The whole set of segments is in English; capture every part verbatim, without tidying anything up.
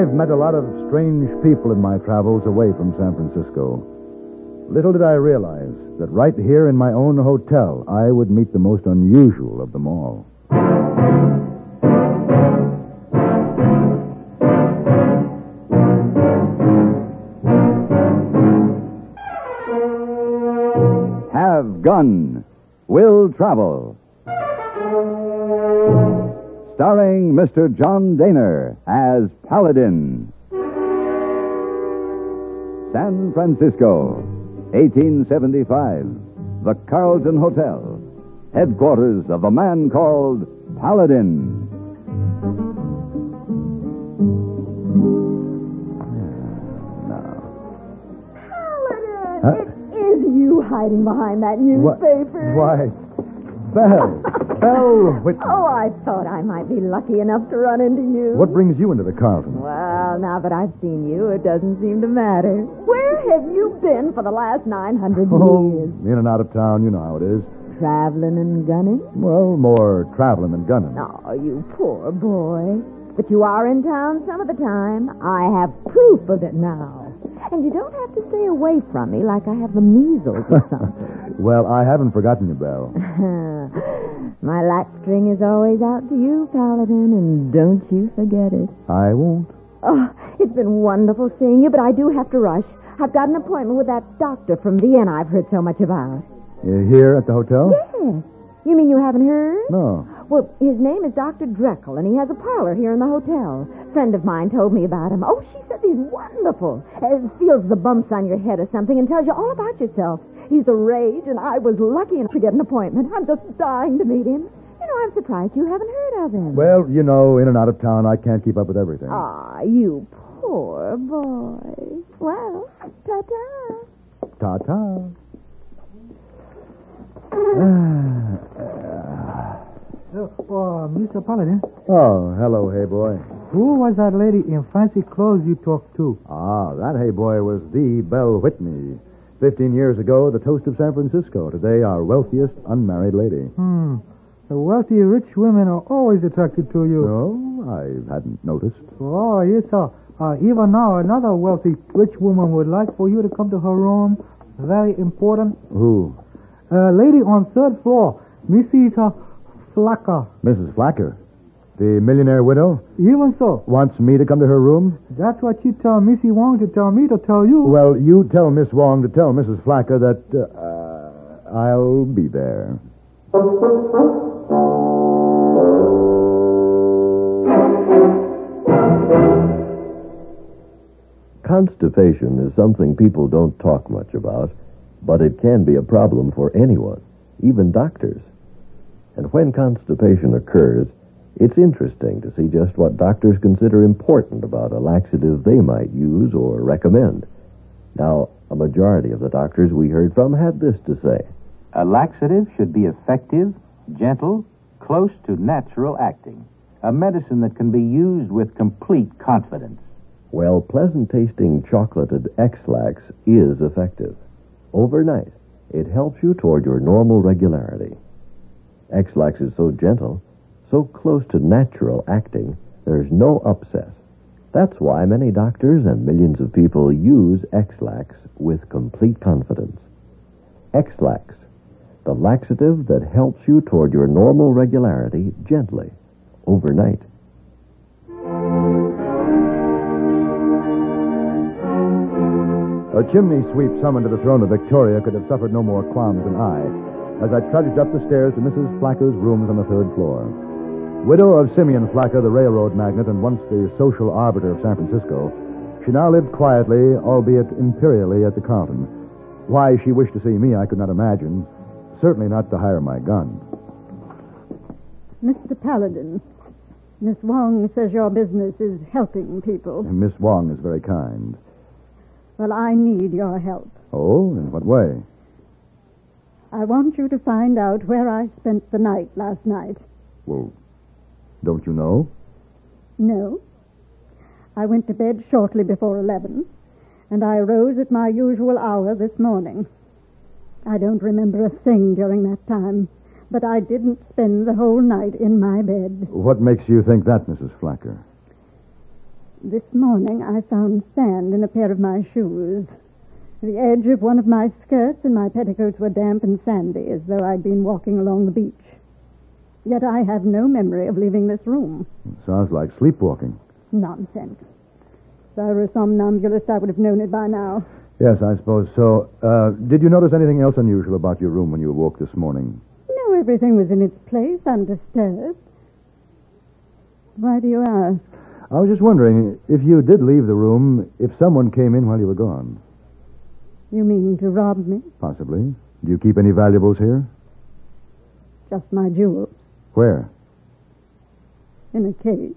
I've met a lot of strange people in my travels away from San Francisco. Little did I realize that right here in my own hotel, I would meet the most unusual of them all. Have Gun. Will Travel. Starring Mister John Daner as Paladin. San Francisco, eighteen seventy-five. The Carlton Hotel, headquarters of a man called Paladin. Paladin! Huh? It is you hiding behind that newspaper. Why, Belle. Belle Whitney. Oh, I thought I might be lucky enough to run into you. What brings you into the Carlton? Well, now that I've seen you, it doesn't seem to matter. Where have you been for the last nine hundred Oh, years? in and out of town, you know how it is. Traveling and gunning? Well, more traveling than gunning. Oh, you poor boy. But you are in town some of the time. I have proof of it now. And you don't have to stay away from me like I have the measles or something. Well, I haven't forgotten you, Belle. My latch string is always out to you, Paladin, and don't you forget it. I won't. Oh, it's been wonderful seeing you, but I do have to rush. I've got an appointment with that doctor from Vienna I've heard so much about. Uh, here at the hotel? Yes. You mean you haven't heard? No. Well, his name is Doctor Drekel, and he has a parlor here in the hotel. A friend of mine told me about him. Oh, she says he's wonderful. Uh, feels the bumps on your head or something and tells you all about yourself. He's the rage, and I was lucky enough to get an appointment. I'm just dying to meet him. You know, I'm surprised you haven't heard of him. Well, you know, in and out of town, I can't keep up with everything. Ah, you poor boy. Well, ta-ta. Ta-ta. Uh, oh, Mister Paladin, Oh, hello, hey boy. who was that lady in fancy clothes you talked to? Ah, that hey boy was the Belle Whitney. Fifteen years ago, the toast of San Francisco. Today, our wealthiest unmarried lady. Hmm. The wealthy, rich women are always attracted to you. No, I hadn't noticed. Oh, yes, sir. Uh, even now, another wealthy, rich woman would like for you to come to her room. Very important. Who? A lady on third floor, Missus Uh, Flacker. Missus Flacker. The millionaire widow? Even so, Wants me to come to her room? that's what you tell Missy Wong to tell me to tell you. Well, you tell Miss Wong to tell Missus Flacker that uh, I'll be there. Constipation is something people don't talk much about, but it can be a problem for anyone, even doctors. And when constipation occurs, it's interesting to see just what doctors consider important about a laxative they might use or recommend. Now, a majority of the doctors we heard from had this to say. A laxative should be effective, gentle, close to natural acting. A medicine that can be used with complete confidence. Well, pleasant-tasting chocolated X-Lax is effective. Overnight, it helps you toward your normal regularity. X-Lax is so gentle, so close to natural acting, there's no upset. That's why many doctors and millions of people use X-Lax with complete confidence. X-Lax, the laxative that helps you toward your normal regularity gently, overnight. A chimney sweep summoned to the throne of Victoria could have suffered no more qualms than I, as I trudged up the stairs to Missus Flacker's rooms on the third floor. Widow of Simeon Flacker, the railroad magnate and once the social arbiter of San Francisco, she now lived quietly, albeit imperially, at the Carlton. Why she wished to see me, I could not imagine. Certainly not to hire my gun. Mister Paladin, Miss Wong says your business is helping people. And Miss Wong is very kind. Well, I need your help. Oh, in what way? I want you to find out where I spent the night last night. Well, don't you know? No. I went to bed shortly before eleven, and I rose at my usual hour this morning. I don't remember a thing during that time, but I didn't spend the whole night in my bed. What makes you think that, Missus Flacker? This morning I found sand in a pair of my shoes. The edge of one of my skirts and my petticoats were damp and sandy, as though I'd been walking along the beach. Yet I have no memory of leaving this room. Sounds like sleepwalking. Nonsense. If I were a somnambulist, I would have known it by now. Yes, I suppose so. Uh, did you notice anything else unusual about your room when you awoke this morning? No, everything was in its place, undisturbed. Why do you ask? I was just wondering, if you did leave the room, if someone came in while you were gone. You mean to rob me? Possibly. Do you keep any valuables here? Just my jewels. Where? In a case.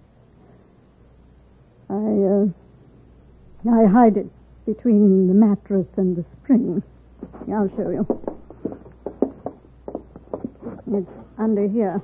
I, uh, I hide it between the mattress and the spring. I'll show you. It's under here.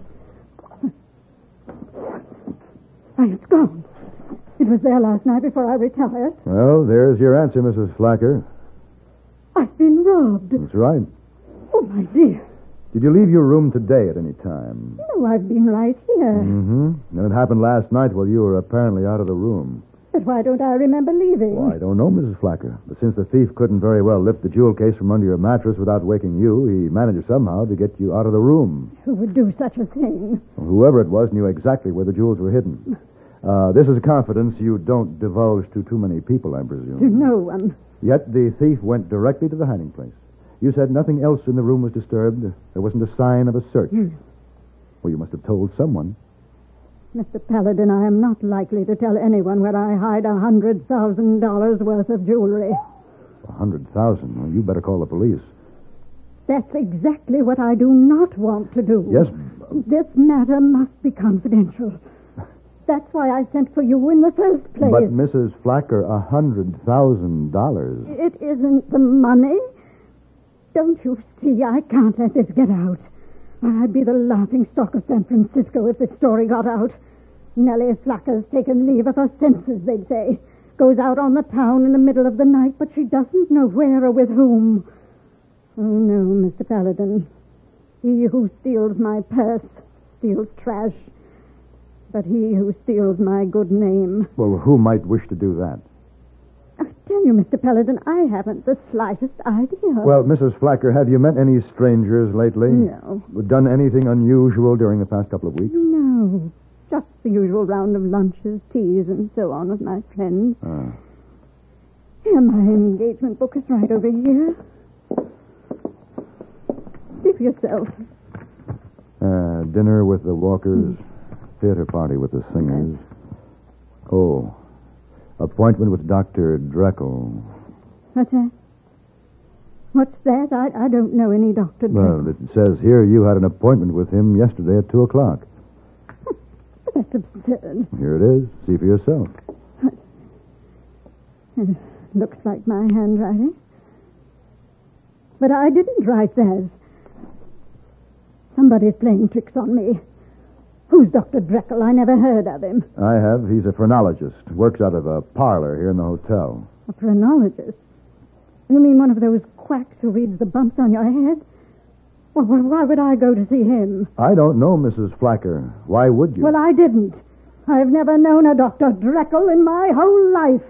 Why, it's gone. It was there last night before I retired. Well, there's your answer, Missus Flacker. I've been robbed. That's right. Oh, my dear. Did you leave your room today at any time? No, I've been right here. Mm-hmm. And it happened last night while you were apparently out of the room. But why don't I remember leaving? Well, I don't know, Missus Flacker. But since the thief couldn't very well lift the jewel case from under your mattress without waking you, he managed somehow to get you out of the room. Who would do such a thing? Well, whoever it was knew exactly where the jewels were hidden. Uh, this is a confidence you don't divulge to too many people, I presume. To no one. Yet the thief went directly to the hiding place. You said nothing else in the room was disturbed. There wasn't a sign of a search. Hmm. Well, you must have told someone. Mister Paladin, I am not likely to tell anyone where I hide a hundred thousand dollars worth of jewelry. A hundred thousand? Well, you better call the police. That's exactly what I do not want to do. Yes. This matter must be confidential. That's why I sent for you in the first place. But, Missus Flacker, a hundred thousand dollars. It isn't the money. Don't you see, I can't let this get out. I'd be the laughing stock of San Francisco if this story got out. Nellie Flacker's taken leave of her senses, they'd say. Goes out on the town in the middle of the night, but she doesn't know where or with whom. Oh, no, Mister Paladin. He who steals my purse steals trash. But he who steals my good name... Well, who might wish to do that? I tell you, Mister Paladin, I haven't the slightest idea. Well, Missus Flacker, have you met any strangers lately? No. Done anything unusual during the past couple of weeks? No. Just the usual round of lunches, teas, and so on with my friends. Ah. Here, my engagement book is right over here. See for yourself. Uh, dinner with the Walkers, theater party with the singers. Oh, appointment with Doctor Dreckle. What's that? What's that? I, I don't know any Doctor Dreckle. Well, it says here you had an appointment with him yesterday at two o'clock. That's absurd. Here it is. See for yourself. It looks like my handwriting. But I didn't write that. Somebody's playing tricks on me. Who's Doctor Dreckle? I never heard of him. I have. He's a phrenologist. Works out of a parlor here in the hotel. A phrenologist? You mean one of those quacks who reads the bumps on your head? Well, why would I go to see him? I don't know, Missus Flacker. Why would you? Well, I didn't. I've never known a Doctor Dreckle in my whole life.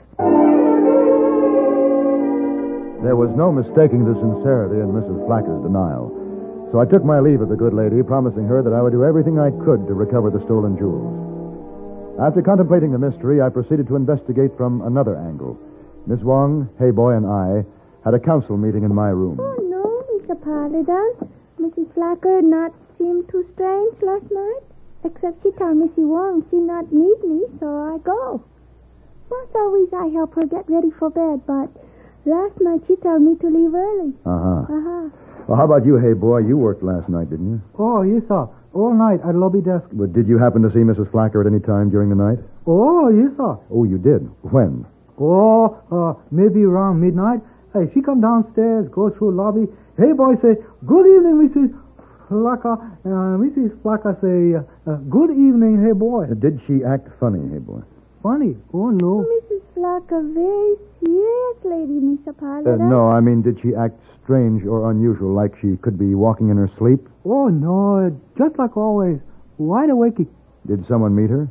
There was no mistaking the sincerity in Missus Flacker's denial. So I took my leave of the good lady, promising her that I would do everything I could to recover the stolen jewels. After contemplating the mystery, I proceeded to investigate from another angle. Miss Wong, Hayboy, and I had a council meeting in my room. Oh, no, Mister Paladin. Missus Flacker not seem too strange last night. Except she tell Missy Wong she not need me, so I go. Most always I help her get ready for bed, but last night she told me to leave early. Uh-huh. Uh-huh. Well, how about you, Hayboy? You worked last night, didn't you? Oh, yes, sir. All night at lobby desk. But did you happen to see Missus Flacker at any time during the night? Oh, yes, sir. Oh, you did? When? Oh, uh, maybe around midnight. Hey, she come downstairs, go through lobby. Hey, boy, say, good evening, Missus Flacker. Uh, Missus Flacker say, uh, good evening, hey, boy. Uh, did she act funny, Hayboy? Funny? Oh, no. Missus Flacker very serious lady, Mister Paladin. Uh, no, I mean, did she act strange or unusual, like she could be walking in her sleep? Oh, no, just like always. Wide awake. Did someone meet her?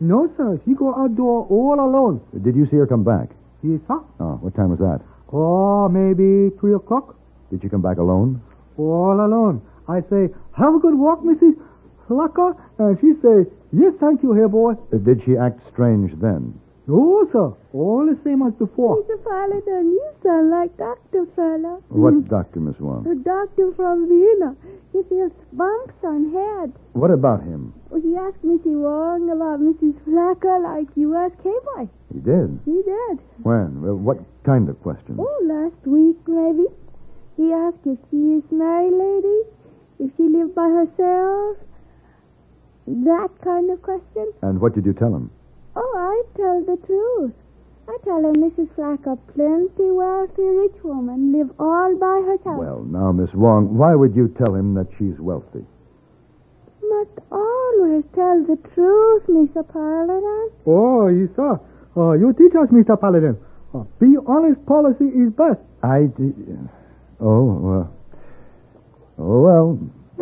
No, sir. She go outdoor all alone. Did you see her come back? Yes, sir. Oh, what time was that? Oh, maybe three o'clock. Did she come back alone? All alone. I say, have a good walk, Missus Flacker. And she say, yes, thank you, here, boy. Uh, did she act strange then? No, sir. All the same as before. Mister Paladin, you sound like Doctor Fella. What doctor, Miss Wong? The doctor from Vienna. He feels bumps on head. What about him? Well, he asked Missy Wong about Missus Flacker like you asked K-Boy. He did? He did. When? Well, what kind of question? Oh, last week, maybe. He asked if she is married lady, if she lived by herself. That kind of question. And what did you tell him? Oh, I tell the truth. I tell her Missus Flacker, plenty wealthy rich woman, live all by herself. Well, now, Miss Wong, why would you tell him that she's wealthy? Must always tell the truth, Mister Paladin. Oh, yes, sir. Uh, you teach us, Mister Paladin. Uh, be honest policy is best. I did... Oh, well... Oh, well...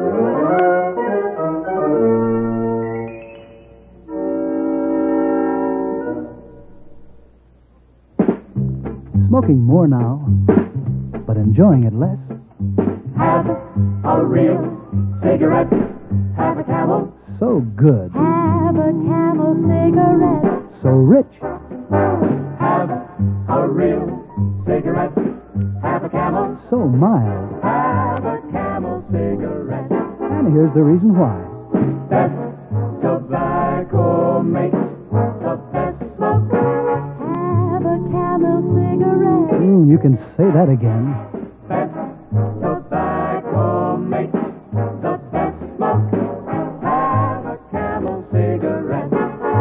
Smoking more now, but enjoying it less. Have a real cigarette. Have a Camel. So good. Have a Camel cigarette. So rich. Have a real cigarette. Have a Camel. So mild. Have a Camel cigarette. And here's the reason why. Best tobacco makes the best smoke. Have a Camel cigarette. Mm, you can say that again. Best tobacco makes the best smoke. Have a Camel cigarette.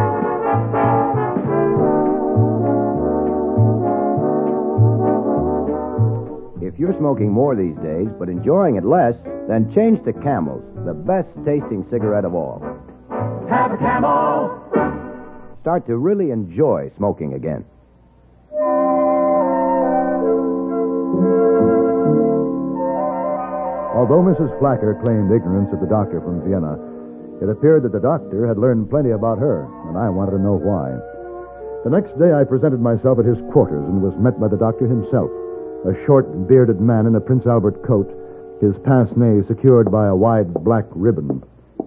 If you're smoking more these days, but enjoying it less, then change to Camels, the best tasting cigarette of all. Have a Camel. Start to really enjoy smoking again. Although Missus Flacker claimed ignorance of the doctor from Vienna, it appeared that the doctor had learned plenty about her, and I wanted to know why. The next day I presented myself at his quarters and was met by the doctor himself, a short, bearded man in a Prince Albert coat, his pince-nez secured by a wide black ribbon.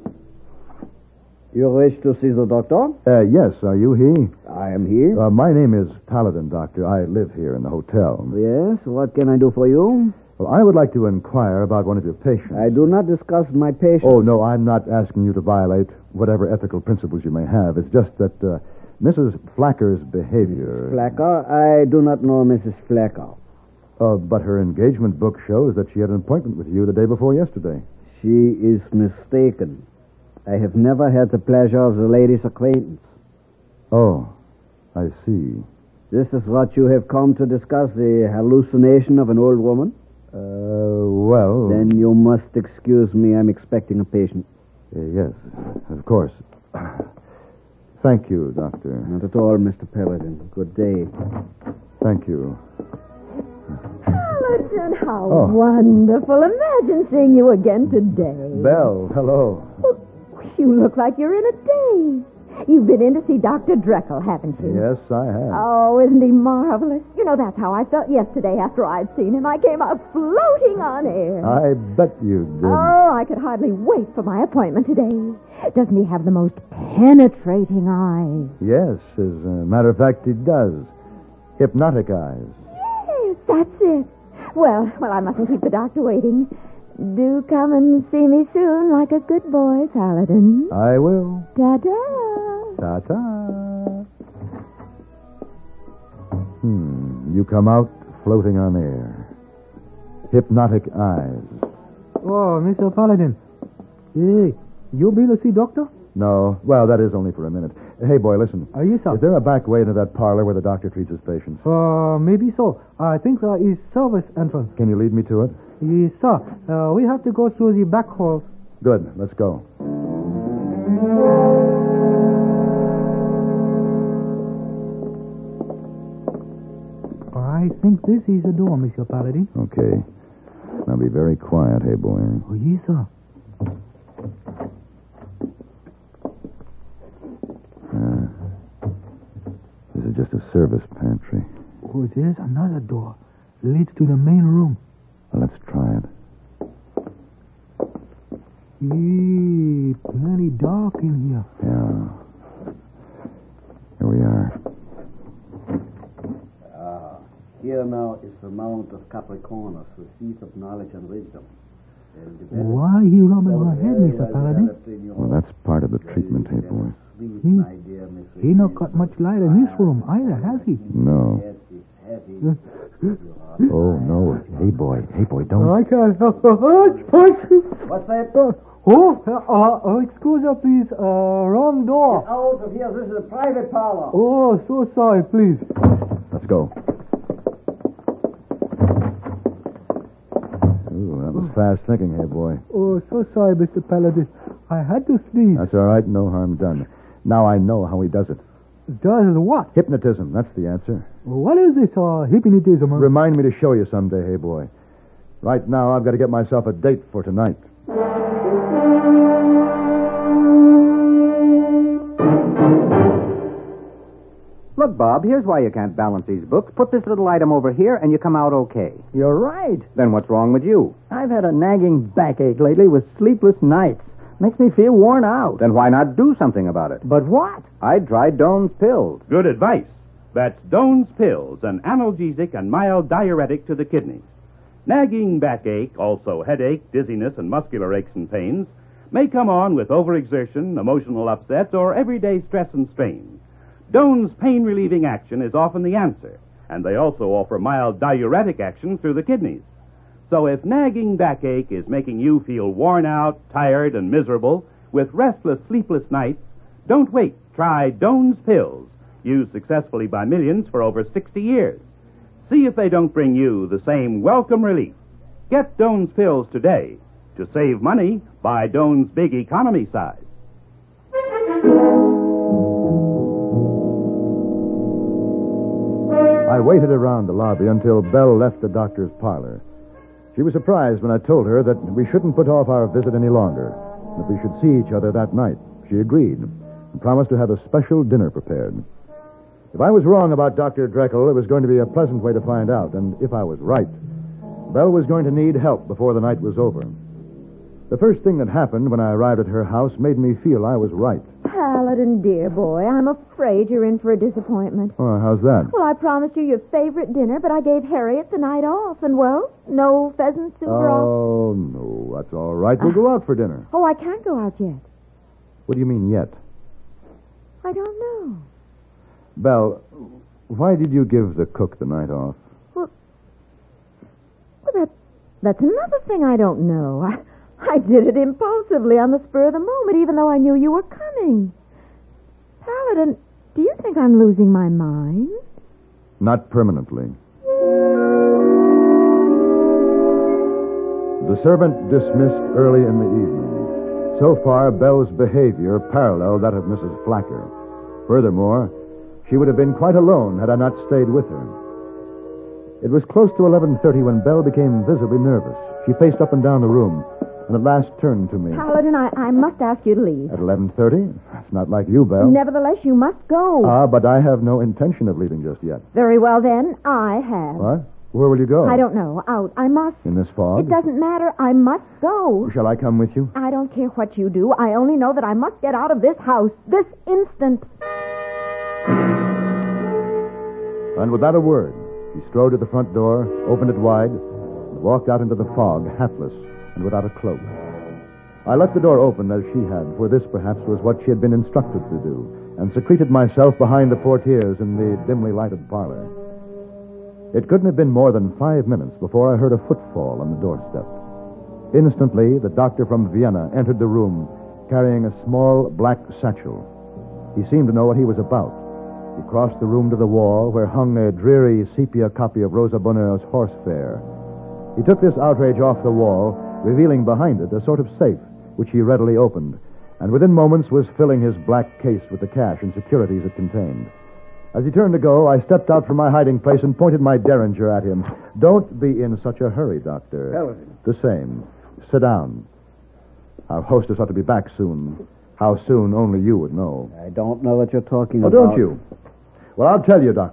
You wish to see the doctor? Uh, yes, are you he? I am here. Uh, my name is Paladin, Doctor. I live here in the hotel. Yes, what can I do for you? Well, I would like to inquire about one of your patients. I do not discuss my patients. Oh, no, I'm not asking you to violate whatever ethical principles you may have. It's just that uh, Missus Flacker's behavior... Flacker? I do not know Missus Flacker. Uh, but her engagement book shows that she had an appointment with you the day before yesterday. She is mistaken. I have never had the pleasure of the lady's acquaintance. Oh, I see. This is what you have come to discuss, the hallucination of an old woman? Uh, well... Then you must excuse me. I'm expecting a patient. Uh, yes, of course. Thank you, Doctor. Not at all, Mister Paladin. Good day. Thank you. Paladin, how Oh. wonderful. Imagine seeing you again today. Belle, hello. Well, you look like you're in a daze. You've been in to see Doctor Dreckle, haven't you? Yes, I have. Oh, isn't he marvelous? You know, that's how I felt yesterday after I'd seen him. I came out floating on air. I bet you did. Oh, I could hardly wait for my appointment today. Doesn't he have the most penetrating eyes? Yes, as a matter of fact, he does. Hypnotic eyes. Yes, that's it. Well, well, I mustn't keep the doctor waiting. Do come and see me soon, like a good boy, Paladin. I will. Ta-da. Ta-ta. Hmm. You come out floating on air. Hypnotic eyes. Oh, Mister Paladin. Hey, you been to see doctor? No. Well, that is only for a minute. Hey, boy, listen. Uh, yes, sir. Is there a back way into that parlor where the doctor treats his patients? Uh, maybe so. I think there is service entrance. Can you lead me to it? Yes, sir. Uh, we have to go through the back halls. Good. Let's go. I think this is the door, Monsieur Paladin. Okay. Now be very quiet, hey, boy. Oh, yes, sir. Uh, Oh, there's another door. Leads to the main room. Well, let's try it. Eee, plenty dark in here. Yeah. Here we are. Ah, here now is the Mount of Capricornus, the seat of knowledge and wisdom. Why are you rubbing my head, Mister Paladin? Well, that's part of the treatment, hey, boy. He, he not got much light in this room either, has he? No. Oh, no. Hey, boy. Hey, boy, don't... I can't help it. What's that? Uh, oh, uh, uh, excuse me, please. Uh, wrong door. Get out of here. This is a private parlor. Oh, so sorry, please. Let's go. Ooh, that was fast thinking, hey, boy. Oh, so sorry, Mister Paladin. I had to sneeze. That's all right. No harm done. Now I know how he does it. Does what? Hypnotism. That's the answer. What is this, uh, hypnotism? Huh? Remind me to show you someday, hey, boy. Right now, I've got to get myself a date for tonight. Look, Bob, here's why you can't balance these books. Put this little item over here, and you come out okay. You're right. Then what's wrong with you? I've had a nagging backache lately with sleepless nights. Makes me feel worn out. Then why not do something about it? But what? I tried Doan's pills. Good advice. That's Doan's pills, an analgesic and mild diuretic to the kidneys. Nagging backache, also headache, dizziness, and muscular aches and pains may come on with overexertion, emotional upsets, or everyday stress and strain. Doan's pain-relieving action is often the answer, and they also offer mild diuretic action through the kidneys. So if nagging backache is making you feel worn out, tired, and miserable with restless, sleepless nights, don't wait. Try Doan's pills, used successfully by millions for over sixty years. See if they don't bring you the same welcome relief. Get Doan's pills today. To save money, buy Doan's big economy size. I waited around the lobby until Belle left the doctor's parlor. She was surprised when I told her that we shouldn't put off our visit any longer, that we should see each other that night. She agreed and promised to have a special dinner prepared. If I was wrong about Doctor Drekel, it was going to be a pleasant way to find out, and if I was right, Belle was going to need help before the night was over. The first thing that happened when I arrived at her house made me feel I was right. Paladin, dear boy, I'm afraid you're in for a disappointment. Oh, how's that? Well, I promised you your favorite dinner, but I gave Harriet the night off, and, well, no pheasant soup or all. Oh, no, that's all right. We'll go out for dinner. Oh, I can't go out yet. What do you mean, yet? I don't know. Belle, why did you give the cook the night off? Well, well that, that's another thing I don't know. I... I did it impulsively on the spur of the moment, even though I knew you were coming. Paladin, do you think I'm losing my mind? Not permanently. The servant dismissed early in the evening. So far, Belle's behavior paralleled that of Missus Flacker. Furthermore, she would have been quite alone had I not stayed with her. It was close to eleven thirty when Belle became visibly nervous. She paced up and down the room, and at last turned to me. Paladin, I, I must ask you to leave. At eleven thirty? That's not like you, Belle. Nevertheless, you must go. Ah, but I have no intention of leaving just yet. Very well, then. I have. What? Where will you go? I don't know. Out. I must. In this fog? It doesn't matter. I must go. Shall I come with you? I don't care what you do. I only know that I must get out of this house this instant. And without a word, he strode to the front door, opened it wide, and walked out into the fog, hatless and without a cloak. I left the door open as she had, for this perhaps was what she had been instructed to do, and secreted myself behind the portieres in the dimly lighted parlor. It couldn't have been more than five minutes before I heard a footfall on the doorstep. Instantly, the doctor from Vienna entered the room, carrying a small black satchel. He seemed to know what he was about. He crossed the room to the wall, where hung a dreary sepia copy of Rosa Bonheur's Horse Fair. He took this outrage off the wall, revealing behind it a sort of safe, which he readily opened, and within moments was filling his black case with the cash and securities it contained. As he turned to go, I stepped out from my hiding place and pointed my derringer at him. Don't be in such a hurry, Doctor. Paladin. The same. Sit down. Our hostess ought to be back soon. How soon, only you would know. I don't know what you're talking Oh, about. don't you? Well, I'll tell you, Doctor.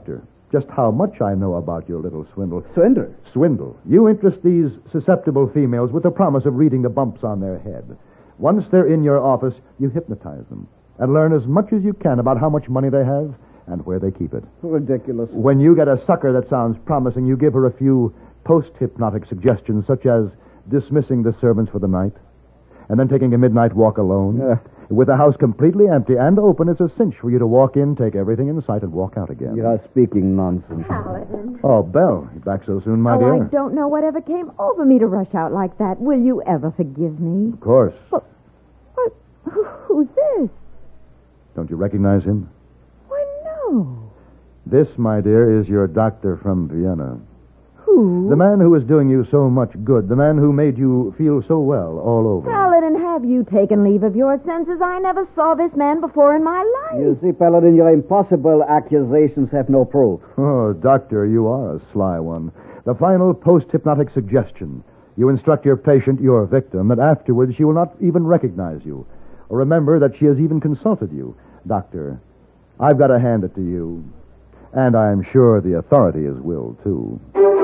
just how much I know about your little swindle. Swindler? Swindle. You interest these susceptible females with the promise of reading the bumps on their head. Once they're in your office, you hypnotize them and learn as much as you can about how much money they have and where they keep it. Ridiculous. When you get a sucker that sounds promising, you give her a few post-hypnotic suggestions, such as dismissing the servants for the night and then taking a midnight walk alone. Uh. With the house completely empty and open, it's a cinch for you to walk in, take everything in sight, and walk out again. You're speaking nonsense. Paladin. Oh, Belle, you back so soon, my oh, dear? I don't know whatever came over me to rush out like that. Will you ever forgive me? Of course. But, but who, who's this? Don't you recognize him? Why, no. This, my dear, is your doctor from Vienna. Who? The man who is doing you so much good. The man who made you feel so well all over. Paladin, have you taken leave of your senses? I never saw this man before in my life. You see, Paladin, your impossible accusations have no proof. Oh, doctor, you are a sly one. The final post-hypnotic suggestion. You instruct your patient, your victim, that afterwards she will not even recognize you. Or remember that she has even consulted you. Doctor, I've got to hand it to you. And I'm sure the authorities will, too.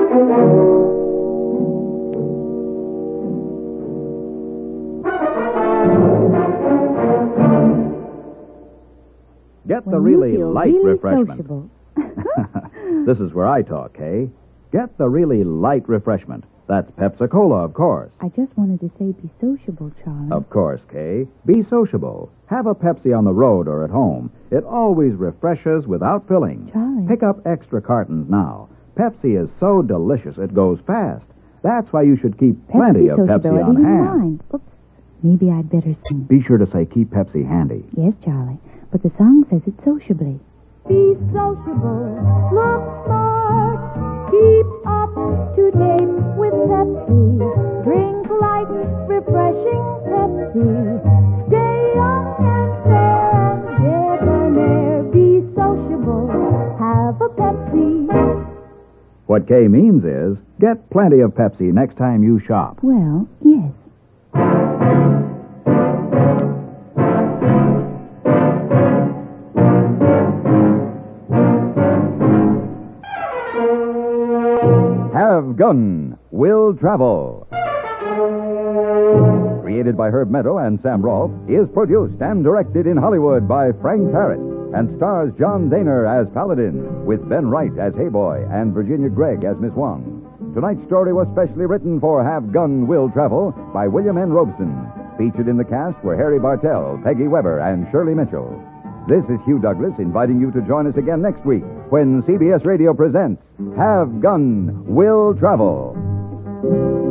Get the When really you feel light really refreshment. sociable. This is where I talk, Kay. Get the really light refreshment. That's Pepsi-Cola, of course. I just wanted to say be sociable, Charlie. Of course, Kay. Be sociable. Have a Pepsi on the road or at home. It always refreshes without filling. Charlie. Pick up extra cartons now. Pepsi is so delicious it goes fast. That's why you should keep plenty of Pepsi sociability on in hand. mind. Oops. Maybe I'd better sing. Be sure to say keep Pepsi handy. Yes, Charlie. But the song says it sociably. Be sociable, look smart, keep up to date with Pepsi. Drink light, refreshing Pepsi. Stay young and fair and debonair. Be sociable, have a Pepsi. What Kay means is get plenty of Pepsi next time you shop. Well, yes. Have Gun Will Travel. Created by Herb Meadow and Sam Rolfe, is produced and directed in Hollywood by Frank Parrott and stars John Daner as Paladin, with Ben Wright as Hayboy and Virginia Gregg as Miss Wong. Tonight's story was specially written for Have Gun Will Travel by William N. Robeson. Featured in the cast were Harry Bartell, Peggy Weber, and Shirley Mitchell. This is Hugh Douglas inviting you to join us again next week when C B S Radio presents Have Gun Will Travel.